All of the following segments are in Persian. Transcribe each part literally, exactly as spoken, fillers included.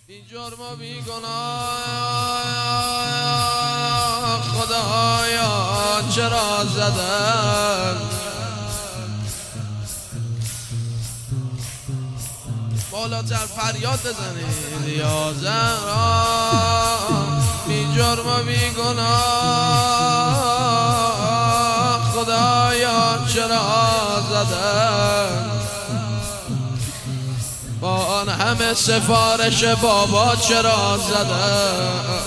بی جرم و بی گناه خدایا چرا زدن، بالاتر فریاد بزنید یا زهرا. بی جرم و بی گناه خدایا چرا زدن، با آن همه سفارش بابا چرا زدن.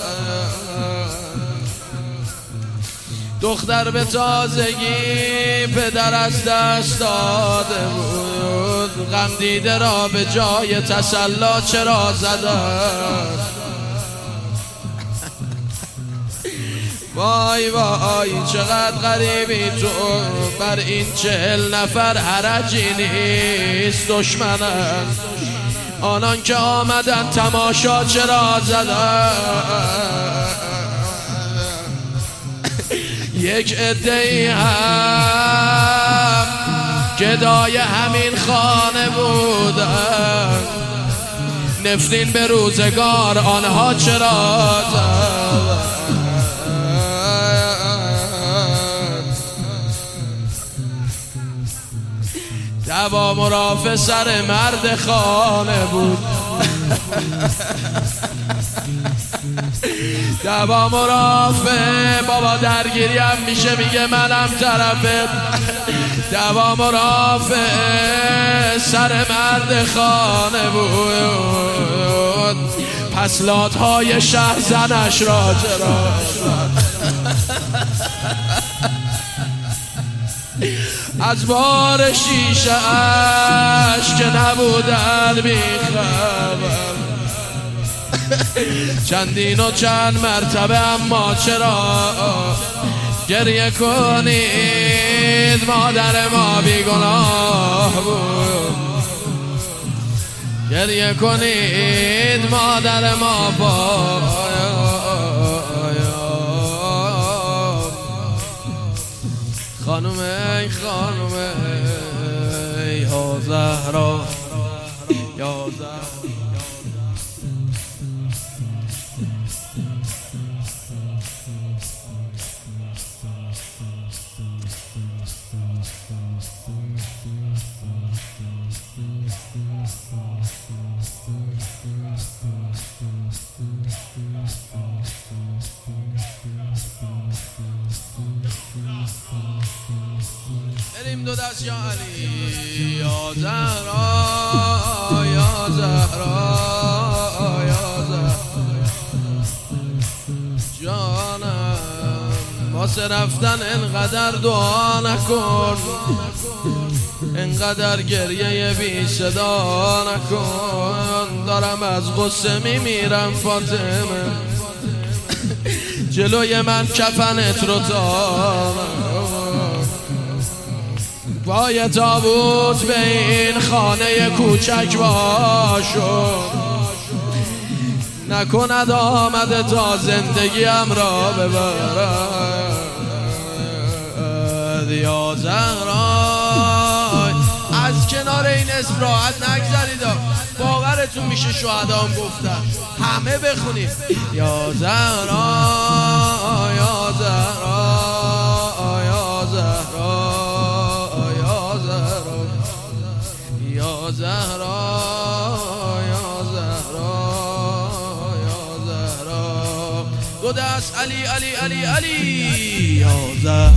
دختر به تازگی پدر از دست داده بود، غم دیده را به جای تسلا چرا زدن. وای وای چقدر غریبی تو، بر این چهل نفر حرجی نیست. دشمنم آنان که آمدن تماشا چرا زدن. یک عده‌ای هم گدای همین خانه بودن، نفرین به روزگار آنها چرا زدن. دوا مرافع سر مرد خانه بود، دوا مرافع بابا درگیری هم میشه میگه منم طرفت. دوا مرافع سر مرد خانه بود، پس لاتهای شهر زنش را چرا از بار شیشه اش که نبودن بیخبر. چندین و چند مرتبه اما چرا گریه کنید، مادر ما بیگناه بود. گریه کنید مادر ما با خانم ای خانم ای یا زهرا یا زهرا. بریم دو دست یا علی یا زهرا یا زهرا یا زهرا. جانم واسه رفتن انقدر دعا نکن، انقدر گریه بی صدا نکن. دارم از غصه میمیرم فاطمه، جلوی من کفنت رو تا پای تابوت به این خانه کوچک باشو، نکند آمده تا زندگیم را ببرد. یا زهرا از کنار این اسم راحت نگذرید، باورتون میشه شهدا هم گفتن، همه بخونید یا زهرا یا زهرا یا زهرا یا زهرا یا زهرا یا زهرا یا زهرا. دو دست علی علی علی علی یا زهرا.